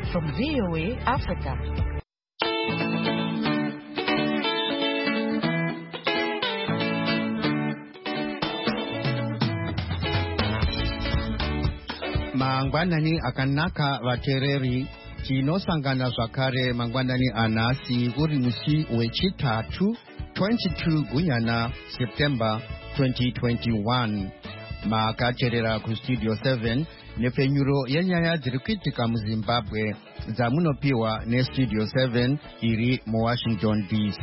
from VOA Africa. Mangwanani akanaka vatereri tinosangana zvakare mangwanani anhasi uri musi wechitatu 22 gunyana September 2021 makacherera kustudio 7 nepfenyuro yenyaya dziri kuitika muZimbabwe dzamunopiwa nestudio 7 iri muWashington DC.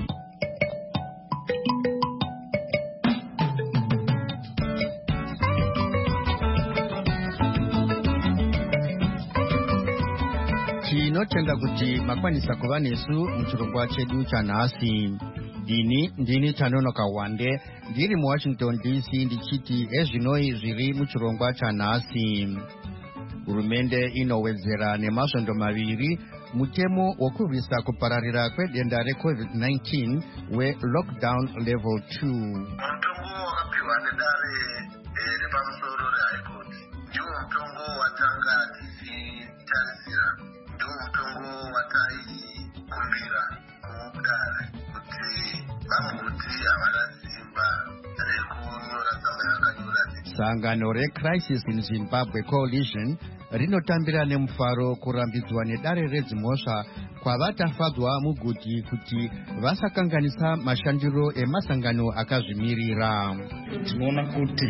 Tinotenda kuti makwanisa kuva nesu muchirongwa chedu chanhasi. Ini ndini Tanonoka Wande ndiri muWashington DC ndichiti ezvinoi zviri muchirongwa chanhasi. Hurumende inowedzera nemasvondo maviri mutemo wokurwisa kupararira kwedenda reCovid-19 weLockdown Level 2. Mutongo wakapiwa nedare repamusoro reHigh Court ndiwo mutongo watanga tichitarisira, ndiwo mutongo wataikumbira kudare kuti vamuti havana simba rekunyora tsamba yakanyora. Sangano reCrisis in Zimbabwe Coalition rinotambira nemufaro kurambidzwa nedare redzimhosva kwavatafadzwa muguti kuti vasakanganisa mashandiro emasangano akazvimirira. Tinoona kuti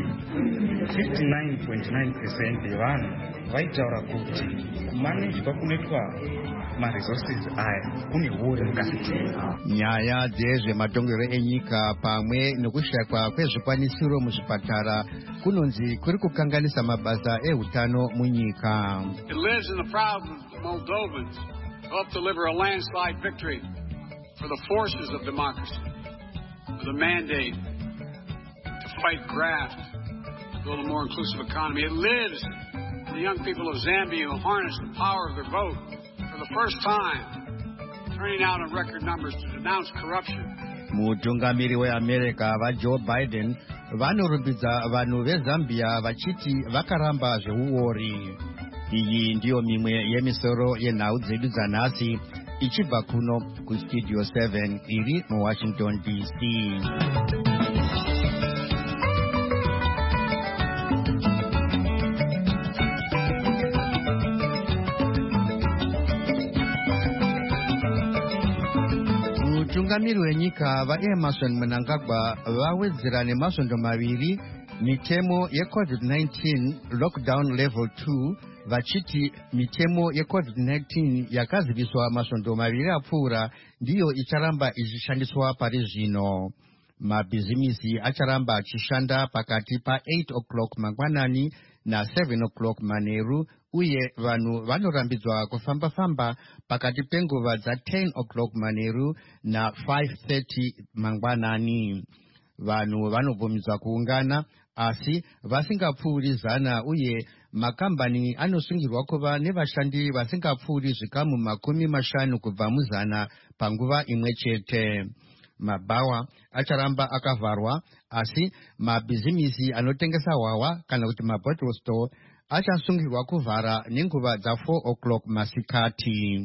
59.9% yevanhu vaitaura kuti kumanejwa kunoitwa maresources aya kune hori mukati. Nyaya dzezvematongero enyika pamwe nekushayikwa kwezvikwanisiro muzvipatara kunonzi kuri kukanganisa mabasa ehutano munyika. It lives in the proud Moldovans hope to deliver a landslide victory for the forces of democracy, for the mandate to fight graft, build a more inclusive economy. It lives in the young people of Zambia who harness the power of their vote for the first time, turning out in record numbers to denounce corruption. Mutungamiri weAmerica vaJoe Biden vanorumbidza vanhu veZambia vachiti vakaramba zveuori. Iyi ndiyo mimwe yemisoro yenhau dzedu dzanhasi ichibva kuno kustudio 7 iri muWashington DC. Mutungamiri wenyika vaEmerson Mnangagwa vawedzera nemasvondo maviri mitemo yeCovid-19 Lockdown Level 2 vachiti mitemo yeCovid-19 yakaziviswa masvondo maviri apfuura ndiyo icharamba ichishandiswa pari zvino. Mabhizimisi acharamba achishanda pakati pa8 o'clock mangwanani na7 o'clock manheru uye vanhu vanorambidzwa kufamba-famba pakati penguva dza10 o'clock manheru na5:30 mangwanani. Vanhu vanobvumidzwa kuungana asi vasingapfuuri 100 uye makambani anosungirwa kuva nevashandi vasingapfuuri zvikamu 50 kubva mu100 panguva imwe chete. Mabhawa acharamba akavharwa asi mabhizimisi anotengesa hwahwa kana kuti mabottle store achasungirwa kuvhara nenguva dza4 o'clock masikati.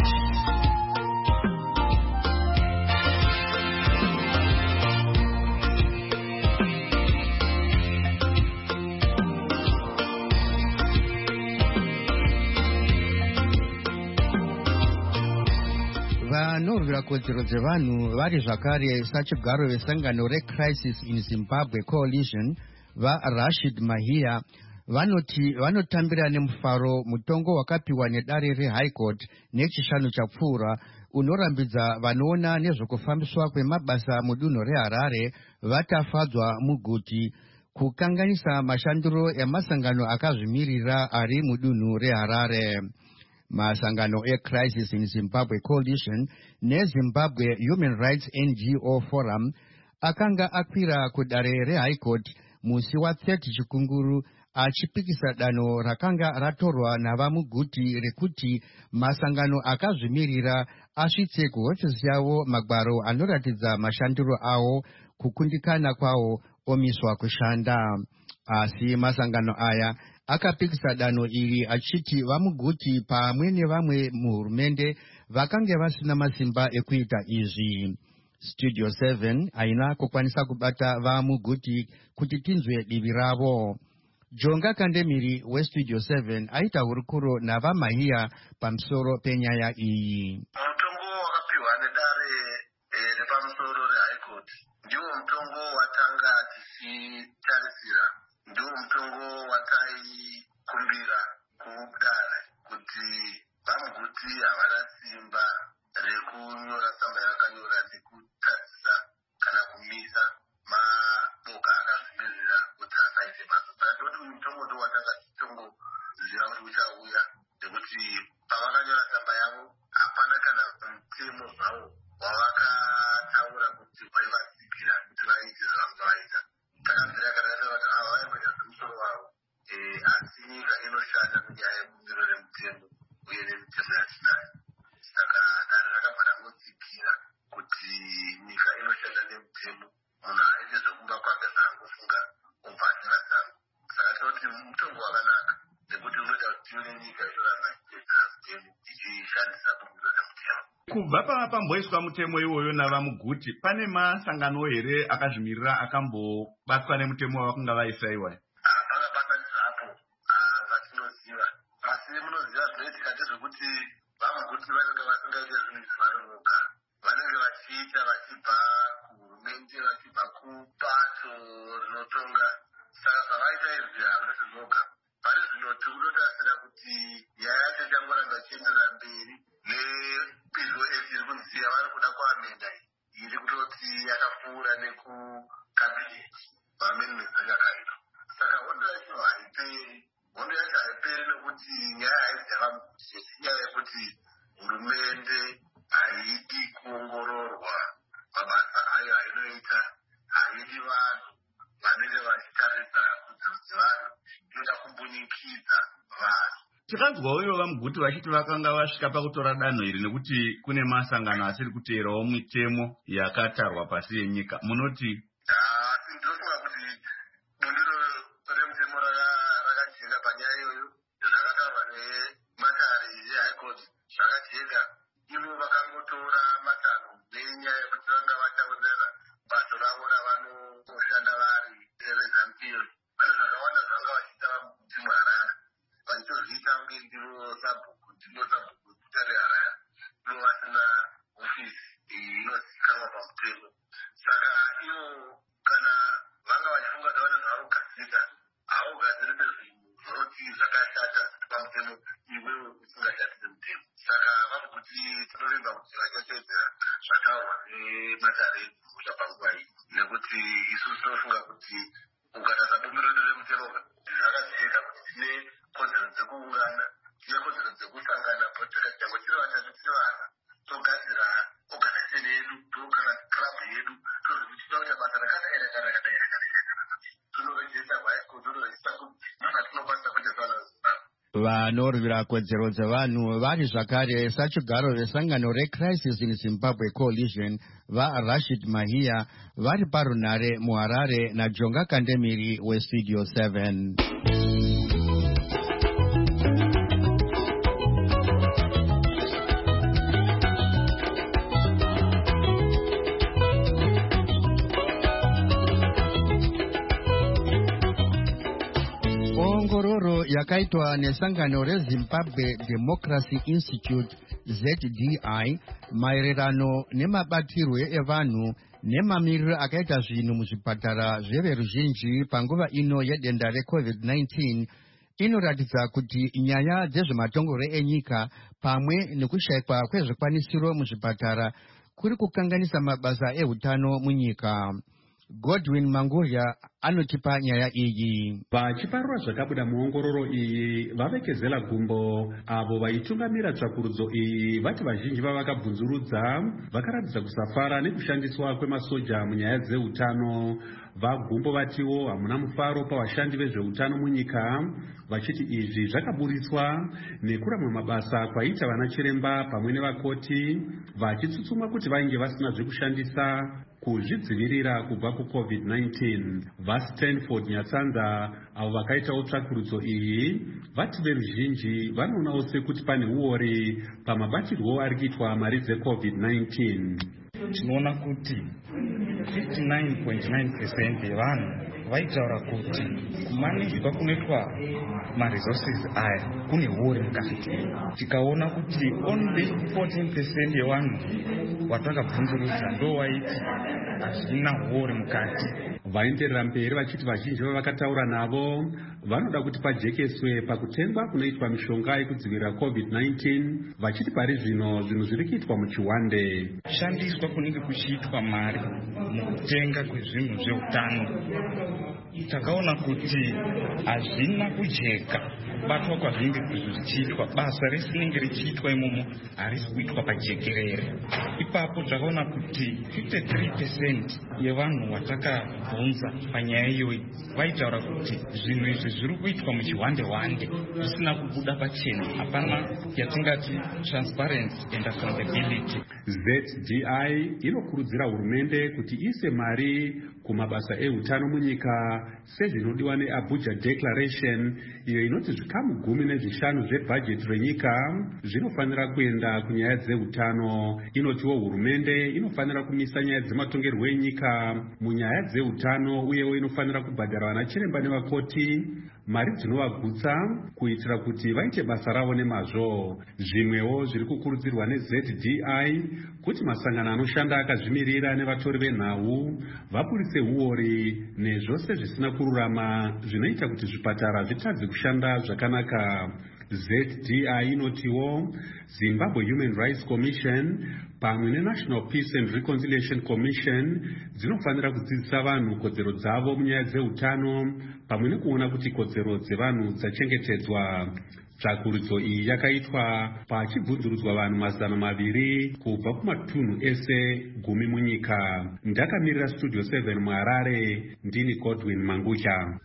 Vanorwira kodzero dzevanhu vari zvakare sachigaro vesangano reCrisis in Zimbabwe Coalition vaRashid Mahia vanoti vanotambira nemufaro mutongo wakapiwa nedare reHigh Court nechishanu chapfuura unorambidza vanoona nezvekufambiswa kwemabasa mudunhu reHarare vatafadzwa muguti kukanganisa mashandiro emasangano akazvimirira ari mudunhu reHarare. Masangano eCrisis in Zimbabwe Coalition neZimbabwe Human Rights NGO Forum akanga akwira kudare reHigh Court musi wa30 chikunguru achipikisa danho rakanga ratorwa navamuguti rekuti masangano akazvimirira asvitse kuhofisi yavo magwaro anoratidza mashandiro awo kukundikana kwawo omiswa kushanda. Asi masangano aya akapikisa danho iri achiti vamuguti pamwe nevamwe muhurumende vakange vasina masimba ekuita izvi. Studio 7 haina kukwanisa kubata vamuguti kuti tinzwe divi ravo. Jonga Kandemiri weStudio 7 aita hurukuro navamahiya pamusoro penyaya iyi. Mutongo wakapiwa nedare repamusoro reHigh Court ndiwo mutongo watanga tichitarisira, ndiwo mutongo wataikumbira kudare kuti vamuguti havana simba rekunyora tsamba yakanyora nekutarisa kana kumisa maboka akazvimirira kuti asaite basa. Saka ndoti mutongo ndo watanga titongo ziva kuti uchauya, nekuti pavakanyora tsamba yavo hapana kana mutemo zvavo wavakataura kuti vaivadzikira kuti vaite zvavanga vaita. Takabvira kana vati ava vaimboita zvemusoro wavo, asi nyika inoshanda nenyaya yekumbiro remutemo uye nemitemo yatinayo. Saka dare rakabva rangodzikira kuti nyika inoshanda nemutemo, munhu aite zvekumba kwake zvaangofunga obva asina tsamba. Saka tinoti mutongo wakanaka nekuti unoita kuti tive nenyika inoramba ichiteedzera mutemo ichishandisa bumbiro remutemo. Kubva pamboiswa mutemo iwoyo navamuguti, pane masangano here akazvimirira akambobatwa nemutemo wavakanga vaisaiwa? Hapana basa zvapo vatinoziva, asi munoziva zvinoitika ndezvekuti vamuguti vanenge vasingaite zvinhu zvavari voga, vanenge vachiita vachibva kuhurumende, vachibva kubato rinotonga. Saka zvavaita izvi havasi zvoga. Pane zvinoti kunotarisira kuti nyaya yacho ichangoramba ichienderera mberi nebizo iri kunziya vari kuda kuamenda iri kutoti yakapfuura nekukabineti vameninisi yakaitwa. Saka hondo yacho haiperi nekuti nyaya haizi yavamuguti, inyaya yekuti hurumende haidi kuongororwa mabasa ayo ainoita, haidi vanhu vanenge vachitarisa kuti vanhu inoda kumbunyikidza vanhu. Tikanzwa uyo vamuguti vachiti vakanga vasvika pakutora danho iri nekuti kune masangano asiri kuteerawo mitemo yakatarwa pasi yenyika. Munoti? Asi ndinofunga kuti bundiro remutemo rakajeka panyaya iyoyo, zvakatarwa nematare eHigh Court zvakajeka. Ivo vakangotora matanho nenyaya yekuti vanga vataurira bato ravo ravanoshanda vari rezambiri. Pane zvakawanda zvavanga vachiita vamuguti muHarare, vachitozviita kunge ndiro sabhuku guta reHarare, ivo vasina ofisi inozivikanwa pamutemo. Saka ivo kana vanga vachifunga kuti vane zvavogadzirisa, havogadzirisa zvinhu zvinoti zvakashata pamutemo iwewe usingashandise mutemo. Saka vamuguti tinoremba kuti vachateedzera zvataurwa nematare edzimusha panguva iyi, nekuti isusu tinofunga kuti ukatarisa bumbiro remutemo zvakajeka kuti tine kodzero dzekuungana, tine kodzero dzekusangana change tiri vatatu tiri vana, togadzira organization yedu, togara club yedu, tozvichita kuti basa rakadai tonorejista kuHigh Court, tonorejista kuti tinokwanisa kuita zvana zvizimbabwe. Vanorwira kodzero dzevanhu vari zvakare sachigaro vesangano reCrisis in Zimbabwe Coalition vaRashid Mahiya vari parunhare muHarare naJonga Kandemiri weStudio 7. Ongororo yakaitwa nesangano reZimbabwe Democracy Institute ZDI maererano nemabatirwe evanhu nemamiriro akaita zvinhu muzvipatara zveveruzhinji panguva ino yedenda reCovid-19 inoratidza kuti nyaya dzezvematongore enyika pamwe nekushayikwa kwezvikwanisiro muzvipatara kuri kukanganisa mabasa ehutano munyika. Godwin Mangurya anotipa nyaya iyi. Vachiparura zvakabuda muongororo iyi, vavekezela gumbo avo vaitungamira tsvakurudzo iyi vati vazhinji vavakabvunzurudza vakaratidza kusafara nekushandiswa kwemasoja munyaya dzeutano. Vagumbo vatiwo hamuna mufaro pavashandi vezveutano munyika, vachiti izvi zvakaburitswa nekuramwa mabasa kwaita vana chiremba pamwe nevakoti, vachitsutsumwa kuti vainge vasina zvekushandisa kuzvidzivirira kubva kuCovid-19. VaStanford Nyatsanza avo vakaitawo tsvakurudzo iyi vati veruzhinji vanoonawo sekuti pane uori pamabatirwo ari kuitwa mari dzeCovid-19. Tinoona kuti 59.9% yevanhu vaitaura kuti kumanejwa kunoitwa maresources aya kune uori mukati. Tikaona kuti only 14% yevanhu vatakabvunzurudza ndo vaiti hazvina uori mukati. Vaenderera mberi vachiti vazhinji vavakataura navo vanoda kuti pajekeswe pakutengwa kunoitwa mishonga yekudzivirira COVID-19, vachiti pari zvino zvinhu zviri kuitwa muchiwande. Kushandiswa kunenge kuchiitwa mari mukutenga kwezvinhu zveutano. Takaona kuti hazvina kujeka kubatwa kwazvinenge zvichiitwa, basa resinenge richiitwa imomo harisi kuitwa pajekerere. Ipapo takaona kuti 53% yevanhu vatakabvunza panyaya iyoyi vaitaura kuti zvinhu izvi zviri kuitwa muchiwande-wande zvisina kubuda pachena, hapana yatingati transparency and accountability. ZDI inokurudzira hurumende kuti ise mari kumabasa eutano munyika sezvinodiwa neAbuja Declaration, iyo inoti zvikamu 15 zvebhajeti renyika zvinofanira kuenda kunyaya dzeutano. Inotiwo hurumende inofanira kumisa nyaya dzematongerwo enyika munyaya dzeutano, uyewo inofanira kubhadhara vana chiremba nevakoti mari dzinovagutsa kuitira kuti vaite basa ravo nemazvo. Zvimwewo zviri kukurudzirwa neZDI kuti masangano anoshanda akazvimirira nevatori venhau vaburitse uori nezvose zvisina kururama zvinoita kuti zvipatara zvitadze kushanda zvakanaka. ZDI inotiwo Zimbabwe Human Rights Commission pamwe neNational Peace and Reconciliation Commission dzinofanira kudzidzisa vanhu kodzero dzavo munyaya dzeutano pamwe nekuona kuti kodzero dzevanhu dzachengetedzwa. Tsvakurudzo iyi yakaitwa pachibvunzurudzwa vanhu 200 kubva kumatunhu ese 10 munyika. Ndakamirira Studio 7 muHarare, ndini Godwin Mangucha.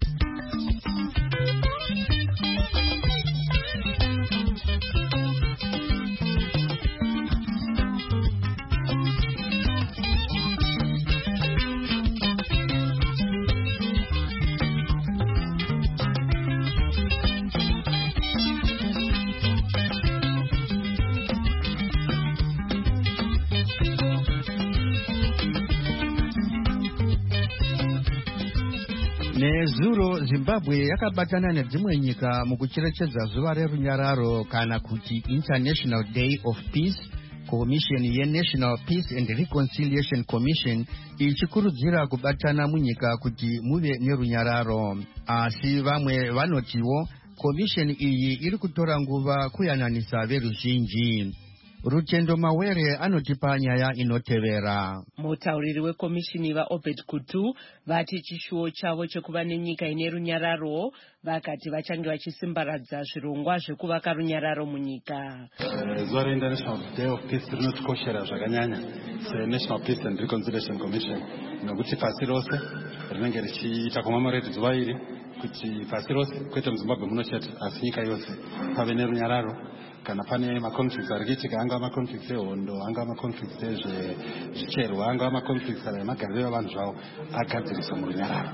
Nezuro Zimbabwe yakabatana nedzimwe nyika mukucherechedza zuva rerunyararo kana kuti International Day of Peace. Commission yeNational Peace and Reconciliation Commission ichikurudzira kubatana munyika kuti muve nerunyararo. Asi vamwe vanotiwo commission iyi iri kutora nguva kuyananisa veruzhinji. Rutendo Mawere anotipa nyaya inotevera. Mutauriri wekomishini vaObed Kutu vati chishuwo chavo chekuva nenyika ine runyararo vakati vachange vachisimbaradza zvirongwa zvekuvaka runyararo munyika. Zuva reInternational Day of Peace rinotikoshera zvakanyanya seNational Peace and Reconciliation Commission nokuti pasi rose rinenge richiita kumamoreti zuva iri kuti pasi rose kwete muZimbabwe muno chete asi nyika yose pave nerunyararo. Kana pane makonflicts ari kuitika, angava makonflicts ehondo, angava makonflicts ezvicherwa, angava makonflicts emagariro evanhu zvavo agadziriswa murunyararo.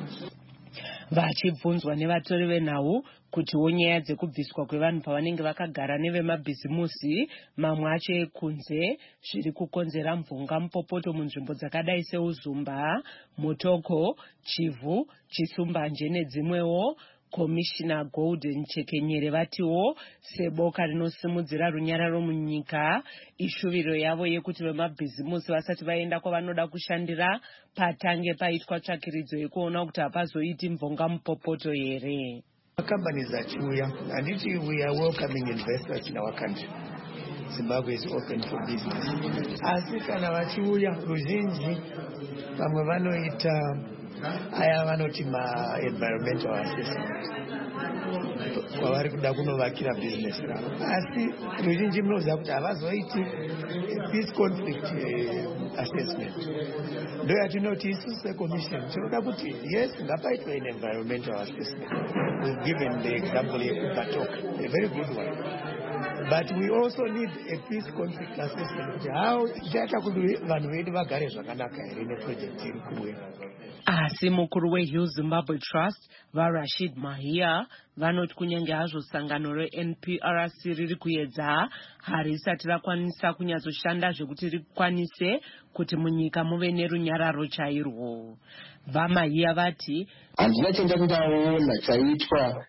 Vachibvunzwa nevatori venhau kutiwo nyaya dzekubviswa kwevanhu pavanenge vakagara nevemabhizimusi mamwe acho ekunze zviri kukonzera mvunga mupopoto munzvimbo dzakadai seUzumba, Mutoko, Chivu, Chisumbanje nedzimwewo. Komishina Golden Chekenyere vatiwo seboka rinosimudzira runyararo munyika ishuviro yavo yekuti vemabhizimusi vasati vaenda kwavanoda kushandira patange paitwa tsvakiridzo yekuona kuti hapazoiti mvonga mupopoto here. Companies achiuya, and we are welcoming investors in our country. Zimbabwe is open for business. Asi kana vachiuya ruzhinji vamwe vanoita aya vanoti environmental assessment. kwavari kuda kunovakira bhizinesi ravo. Asi ruzhinji munoziva kuti havazoiti peace conflict assessment. Ndo yatinoti isusu secommission tinoda kuti yes, ngapaitwe an environmental assessment. We've given the example yekubatok, a very good one. But we also need a peace conflict assessment. How tichaita kuti vanhu vedu vagare zvakanaka here neproject iri kubuya. Asi mukuru weHill Zimbabwe Trust vaRashid Mahia vanoti kunyange hazvo sangano reNPRC riri kuedza harisati rakwanisa kunyatsoshanda zvekuti rikwanise kuti munyika muve nerunyararo chairwo. VaMahia vati handina chandakudaona chaitwa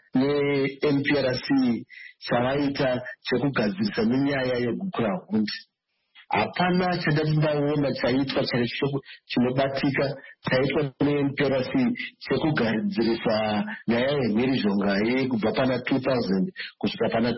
neNPRC chavaita chekugadzirisa nenyaya yegukura hundi. Hapana chandakudaona chaitwa chinobatika chaitwa neNPRC chekugadzirisa nyaya yemhirizhonga kubva pana 2000 kusvika pana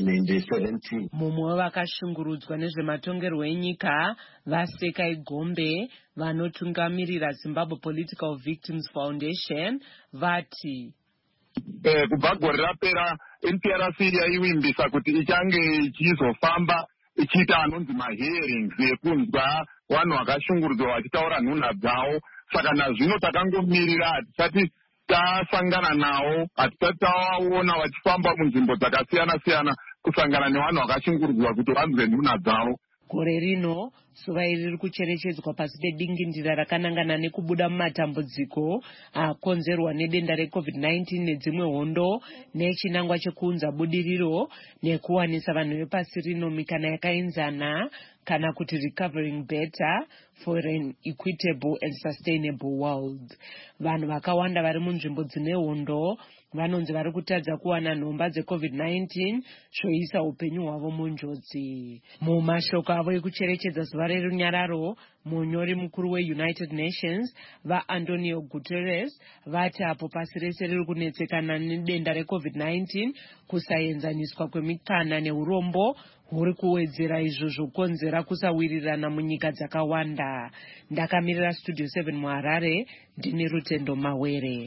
2017. Mumwe vakashungurudzwa nezvematongerwo enyika vaSekai Gombe vanotungamirira Zimbabwe Political Victims Foundation vati kubva gore rapera NPRC yaivimbisa kuti ichange ichizofamba ichiita anonzi mahearings ekunzwa vanhu vakashungurudzwa vachitaura nhunha dzavo. Saka nazvino takangomirira, hatisati tasangana navo, hatisati tawaona vachifamba munzvimbo dzakasiyana-siyana kusangana nevanhu vakashungurudzwa kuti vanzwe nhunha dzavo. Gore rino zuva iri riri kucherechedzwa pasi pedingindira rakanangana nekubuda mumatambudziko akonzerwa nedenda reCovid-19 nedzimwe hondo nechinangwa chekuunza budiriro nekuwanisa vanhu vepasi rino mikana yakaenzana kana kuti recovering better for an equitable and sustainable world. Vanhu vakawanda vari munzvimbo dzine hondo vanonzi vari kutadza kuwana nhomba dzeCovid-19 zvoisa upenyu hwavo munjodzi. Mumashoko avo ekucherechedza zuva rerunyararo, munyori mukuru weUnited Nations vaAntonio Guterres vati apo pasi rese riri kunetsekana nedenda reCovid-19 kusaenzaniswa kwemikana neurombo huri kuwedzera izvo zvokonzera kusawirirana munyika dzakawanda. Ndakamirira Studio 7 muHarare, ndine Rutendo Mawere.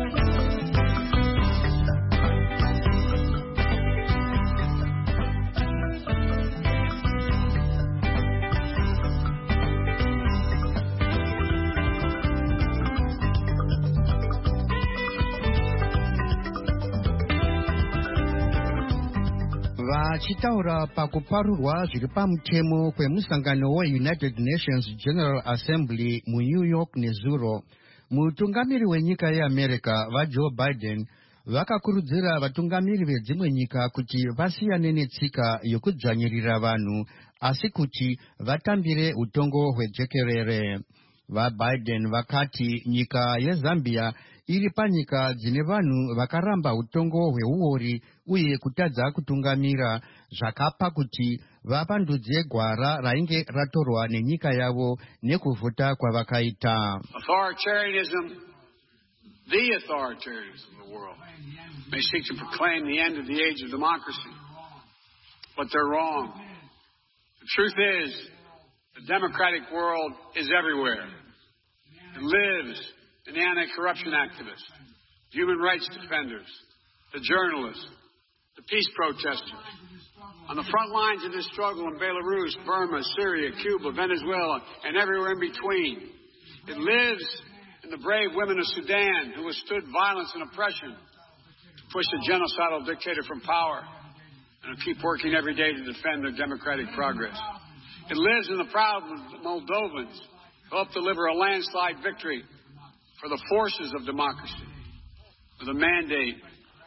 Vachitaura pakuparurwa zviri pamutemo kwemusangano weUnited Nations General Assembly muNew York nezuro, mutungamiri wenyika yeAmerica vaJoe Biden vakakurudzira vatungamiri vedzimwe nyika kuti vasiyane netsika yokudzvanyirira vanhu asi kuti vatambire utongo hwejekerere. VaBiden vakati nyika yeZambia iri panyika dzine vanhu vakaramba utongo hweuori uye kutadza kutungamira zvakapa kuti vapandudze gwara rainge ratorwa nenyika yavo nekuvhota kwavakaita. Authoritarianism, the authoritarianism of the world, may seek to proclaim the end of the age of democracy, but they're wrong. The truth is, the democratic world is everywhere. It lives in the anti-corruption activists, human rights defenders, the journalists, the peace protesters. On the front lines of this struggle in Belarus, Burma, Syria, Cuba, Venezuela, and everywhere in between. It lives in the brave women of Sudan who withstood violence and oppression to push a genocidal dictator from power and who keep working every day to defend their democratic progress. It lives in the proud Moldovans who helped deliver a landslide victory for the forces of democracy, with a mandate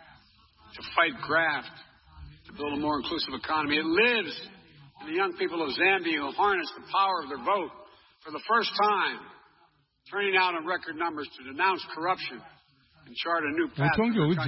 to fight graft, to build a more inclusive economy. It lives in the young people of Zambia who harness the power of their vote for the first time, turning out in record numbers to denounce corruption and chart a new path.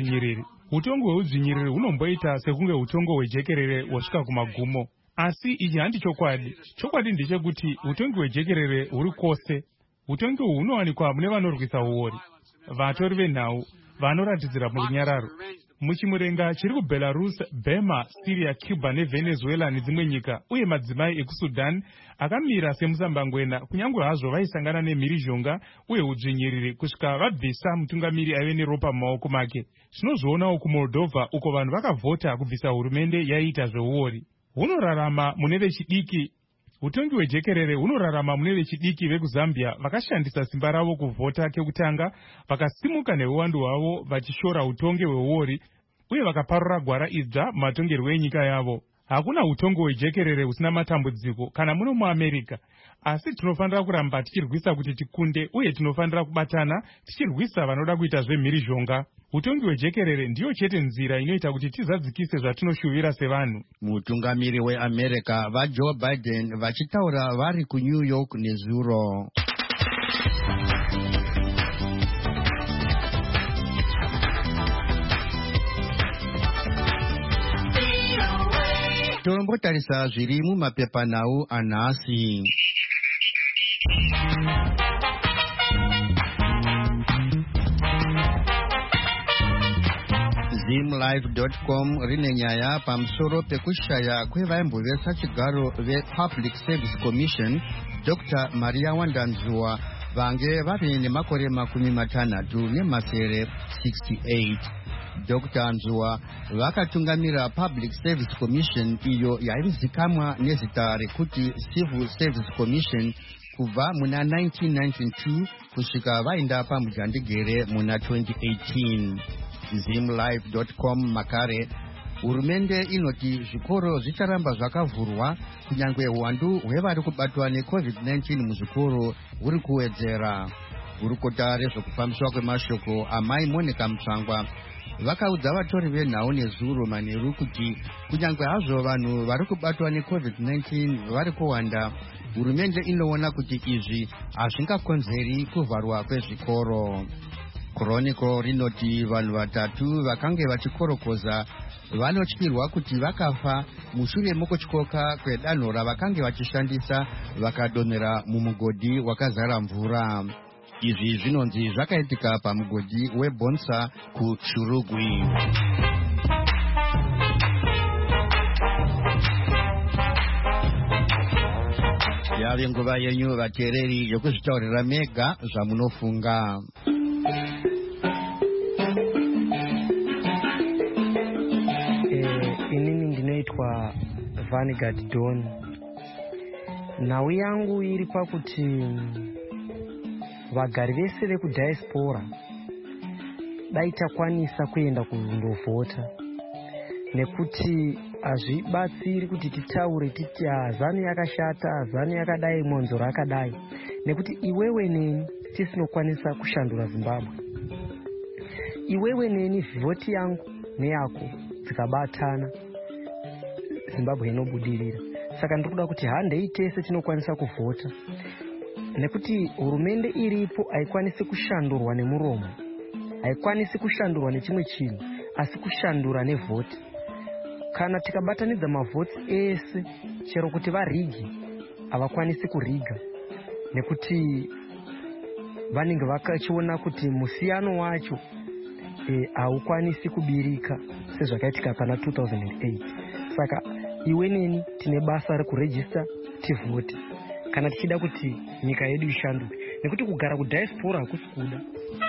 Utongo hweudzvinyiriri hunomboita sekunge utongo hwejekerere hwasvika kumagumo. Asi ichi handi chokwadi. Chokwadi ndechekuti utongi hwejekerere huri kwose. Utongi hunowanikwa mune vanorwisa uori, vatori venhau, vanoratidzira murunyararo. muchimurenga chiri kuBelarus, Burma, Syria, Cuba neVenezuela nedzimwe nyika, uye madzimai ekuSudan akamira semusambangwena kunyange hazvo vaisangana nemhirizhonga uye udzvinyiriri kusvika vabvisa mutungamiri aive neropa mumaoko make. Tinozvionawo kuMoldova uko vanhu vakavhota kubvisa hurumende yaiita zveuori. Hunorarama mune vechidiki. Utongi hwejekerere hunorarama mune vechidiki vekuZambia vakashandisa simba ravo kuvhota kekutanga, vakasimuka neuwandu hwavo vachishora utongi hweuori uye vakaparura gwara idzva mumatongerwo enyika yavo. Hakuna utongi hwejekerere husina matambudziko kana muno muAmerica, asi tinofanira kuramba tichirwisa kuti tikunde uye tinofanira kubatana tichirwisa vanoda kuita zvemhirizhonga. Utongi hwejekerere ndiyo chete nzira inoita kuti tizadzikise zvatinoshuvira sevanhu. Mutungamiri weAmerica vaJoe Biden vachitaura vari kuNew York nezuro. Tombotarisa zviri mumapepanhau anhasi. Zimlive.com rine nyaya pamusoro pekushaya kwevaimbovesa chigaro vePublic Service Commission Dr. Maria Wandanzuwa vange vave nemakore 68. Dr. Nzuwa vakatungamira Public Service Commission iyo yaizikamwa nezita rekuti Civil Service Commission kubva muna 1992 kusvika vaenda pamujandegere muna 2018. Zimlive.com makare hurumende inoti zvikoro zvicharamba zvakavhurwa kunyange uwandu hwevari kubatwa neCovid-19 muzvikoro huri kuwedzera. Gurukota rezvokufambiswa kwemashoko amai Monica Mutsvangwa vakaudza vatori venhau nezuro manheru kuti kunyange hazvo vanhu vari kubatwa neCovid-19 vari kuwanda, hurumende inoona kuti izvi hazvingakonzeri kuvharwa kwezvikoro. Chronicle rinoti vanhu 3 vakange vachikorokoza vanotyirwa kuti vakafa mushure mokutyoka kwedanho ravakange vachishandisa vakadonhera mumugodhi wakazara mvura. Izvi zvinonzi zvakaitika pamugodhi weBonsa kuChurugwi. Yave nguva yenyu vateereri yokuzvitaurira mega zvamunofunga. Inini ndinoitwa Vanguard Don. Nhau yangu iri pakuti vagari vese vekudiaspora dai takwanisa kuenda kundovhota, nekuti hazvibatsiri kuti titaure titi zanu yakashata, zanu yakadai, monzo rakadai, nekuti iwewe neni tisinokwanisa kushandura Zimbabwe. Iwewe neni vhoti yangu neyako dzikabatana, Zimbabwe inobudirira. Saka ndikuda kuti handei tese tinokwanisa kuvhota, nekuti hurumende iripo haikwanisi kushandurwa nemuromo, haikwanisi kushandurwa nechimwe chinhu, asi kushandura nevhoti. Kana tikabatanidza mavhoti ese, chero kuti varigi havakwanisi kuriga, nekuti vanenge vakachiona kuti musiyano wacho haukwanisi kubirika sezvakaitika pana 2008. Saka iwe neni tine basa rekurejista tivhoti kana tichida kuti nyika yedu ishanduke, nekuti kugara kudiaspora hakusi kuda.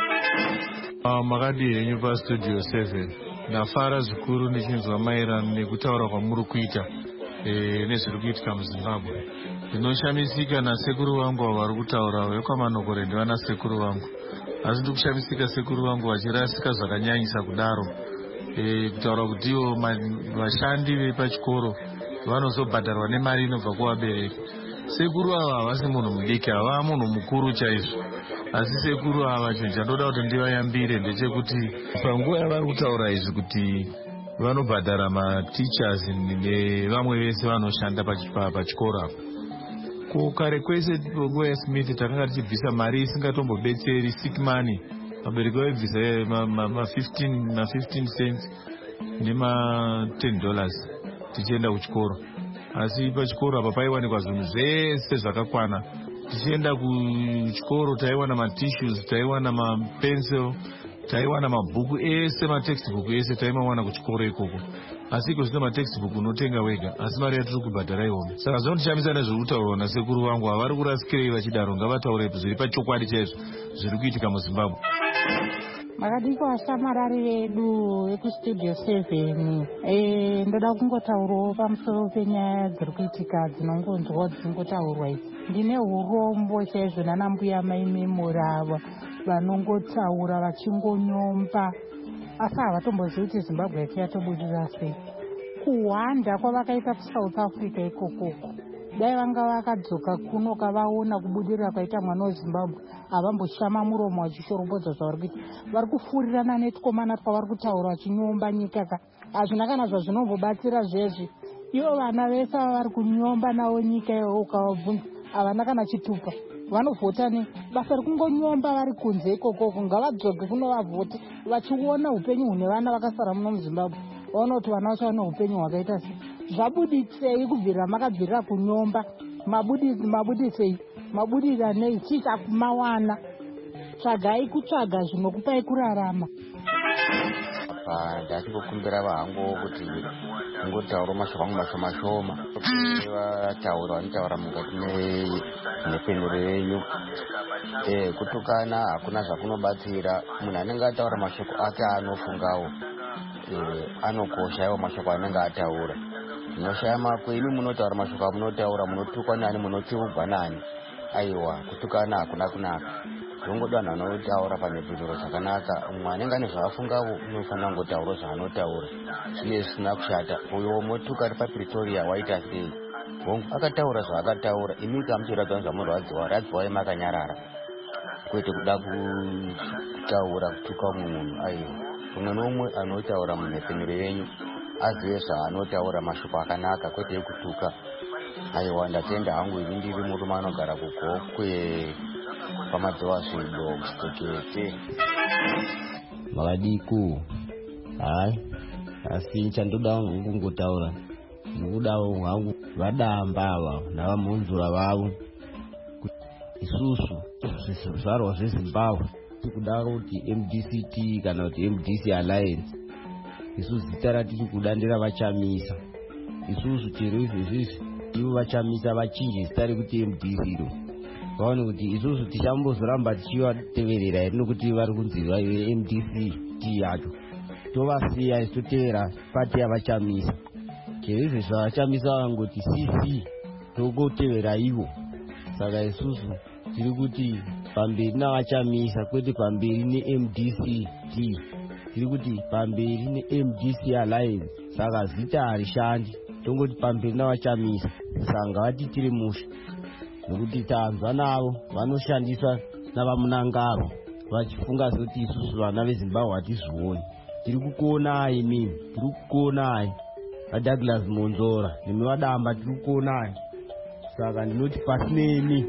Makadii henyu pastudio 7. Ndafara zvikuru ndichinzwa maererano nekutaura kwamuri kuita nezviri kuitika muZimbabwe. Ndinoshamisika nasekuru vangu vari kutaura vekwamanokore ndivana sekuru vangu, asi ndikushamisika sekuru vangu vachirasika zvakanyanyisa kudaro, kutaura kuti ivo vashandi vepachikoro vanozobhadharwa nemari inobva kuvabereki. Sekuru ava havasi munhu mudiki, hava munhu mukuru chaizvo, asi sekuru ava chinhu chandoda kuti ndivayambire ndechekuti panguva yavari kutaura izvi kuti vanobhadhara matichers nevamwe vese vanoshanda pachikoro apo, ko kare kwese nguva yaSmith takanga tichibvisa mari isingatombobetseri sick money, vabereki vaibvisa ma15 cents nema$10 tichienda kuchikoro, asi pachikoro apa paiwanikwa zvinhu zvese zvakakwana. Tichienda kuchikoro taiwana matissues, taiwana mapencil, taiwana mabhuku ese matextbook ese taimawana kuchikoro ikoko, asi iko zvino matextbook unotenga wega, asi mari yatiri kubhadhara ihomo. Saka zvinondishamisa nezviri kutaurwa nasekuru vangu, havari kurasikirei vachidaro, ngavataure zviri pachokwadi chaizvo zviri kuitika muZimbabwe. Makadiko ashamarari vedu vekustudio 7, ndoda kungotaurawo pamusoro penyaya dziri kuitika dzinongonzwa dzinongotaurwa idzi. Ndine urombo chaizvo nanambuya maimemori ava vanongotaura vachingonyomba, asi havatombozivi kuti Zimbabwe yake yatobudirira sei. Kuhwanda kwavakaita kuSouth Africa ikokoko, dai vanga vakadzoka kuno kavaona kubudirira kwaita mwana weZimbabwe, havamboshama muromo vachishorobodza zvavari kuita. Vari kufurirana netkomana pavari kutaura vachinyomba nyika ka. Hazvina kana zvazvinombobatsira zvezvi. Ivo vana vese vari kunyomba navo nyika iyoyo ukavabvunza havana kana chitupa. Vanovhota ne basa rekungonyomba vari kunze ikokoko. Ngavadzoke kuno vavhote vachiona upenyu hune vana vakasara muno muZimbabwe. Vaona kuti vana vacho vane upenyu hwakaita sei. Zvabuditsei kubvira makabvirira kunyomba? Mabuditsei? Mabudira nei? Chichakumawana. Tsvagai kutsvaga zvinokupai kurarama. Ndachikukumbira vahangu kuti ngotaura mashoko angu mashoma vataura vanotaura mukati nepenero yenyu. Kutukana hakuna zvakunobatsira. Munhu anenge ataura mashoko ake anofungawo anokosha iwo mashoko anenge ataura. Zvinoshaya mako imi munotaura mashoko amunotaura, munotukwa nani, munotsiurwa nani. Aiwa, kutukana hakuna kunaka. Zvongoda vanhu vanotaura panepinduro zvakanaka. Umwe anenge ane zvaafungawo unofanira ngotaura zvaanotaura. Zvine zvisina kushata. Uyo motuka ari paPretoria waita sei? Hongu akataura zvaakataura, imi kamuchiratidza zvamurwadziwa, radziwa makanyarara. Kwete kuda kutaura kutuka munhu. Aiwa, umwe nomwe anotaura munepinduro yenyu azive zvaanotaura, mashoko akanaka kwete ekutuka. Aiwa, ndatenda hangu ini ndiri murume anogara kuGokwe pamadziva zvido Mstekete. Makadiko hai asi chandoda kungotaura ndikudawo hangu vadamba ava navamunzura vavo isusu zvizvarwa zveZimbabwe tikuda kuti MDCT kana kuti MDC Alliance, isusu zita ratiri kuda nderavachamisa. Isusu chero izvezvizvi ivo vachamisa vachinje zita rekuti MDC ro vaone kuti isusu tichambozoramba tichivateverera here nokuti vari kunzi MDC T yacho. Tovasiya isitotevera pati yavachamisa. Chero izvezvi zvavachamisa vangoti CC togotevera ivo. Saka isusu tiri kuti pamberi navachamisa kwete pamberi neMDC T, tiri kuti pamberi neMDC Alliance. Saka zita harishandi, tongoti pamberi navachamisa. Saka ngavatitire musha nokuti tanzwa navo vanoshandiswa navamunangaro vachifunga sekuti isusu vana veZimbabwe hatizvioni. Tiri kukuonai mimi, tiri kukuonai vaDouglas Monzora nemi vadamba, tiri kukuonai. Saka ndinoti pasinemi.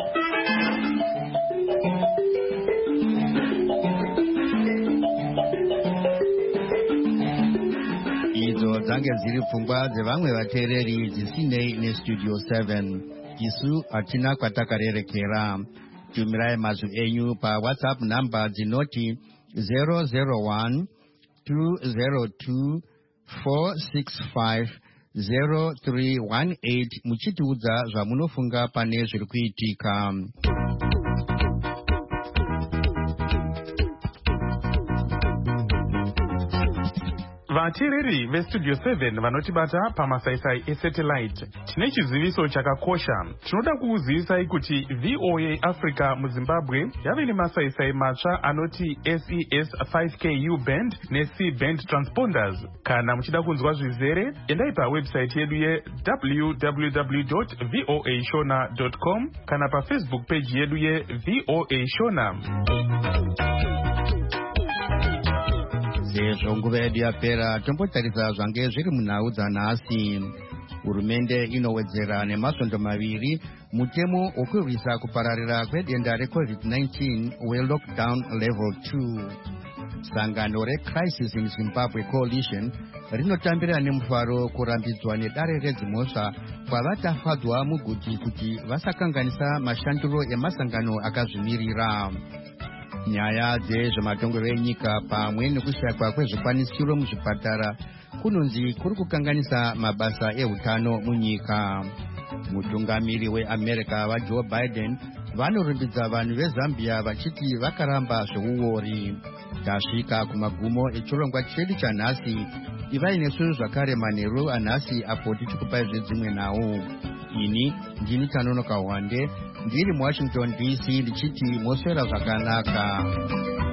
Idzo dzange dziri pfungwa dzevamwe vateereri dzisinei neStudio 7. Isu hatina kwatakarerekera. Tumirai mazwi enyu paWhatsApp namba dzinoti 001 202 465 0318 muchitiudza zvamunofunga pane zviri kuitika. Vateereri veStudio 7 vanotibata pamasaisai esatellite, tine chiziviso chakakosha. Tinoda kukuzivisai kuti VOA Africa muZimbabwe yave nemasaisai matsva anoti SES 5KU band neC band transponders. Kana muchida kunzwa zvizere, endai pawebsite yedu www.voashona.com kana paFacebook page yedu yeVOA Shona. Sezvo nguva yedu yapera, tombotarisa zvange zviri munhau dzanhasi. Hurumende inowedzera nemasvondo maviri mutemo wokurwisa kupararira kwedenda reCovid-19 weLockdown Level 2. Sangano reCrisis in Zimbabwe Coalition rinotambira nemufaro kurambidzwa nedare redzimhosva kwavatafadzwa muguti kuti vasakanganisa mashandiro emasangano akazvimirira. nyaya dzezvematongero enyika pamwe nekushakwa kwezvikwanisiro muzvipatara kunonzi kuri kukanganisa mabasa eutano munyika. Mutungamiri weAmerica vaJoe Biden vanorumbidza vanhu veZambia vachiti vakaramba zveuori. Tasvika kumagumo echirongwa chedu chanhasi. Ivai nesu zvakare manheru anhasi apo tichikupai zvedzimwe nhau. Ini ndini Tanonoka Hwande ndiri muWashington DC ndichiti moswera zvakanaka.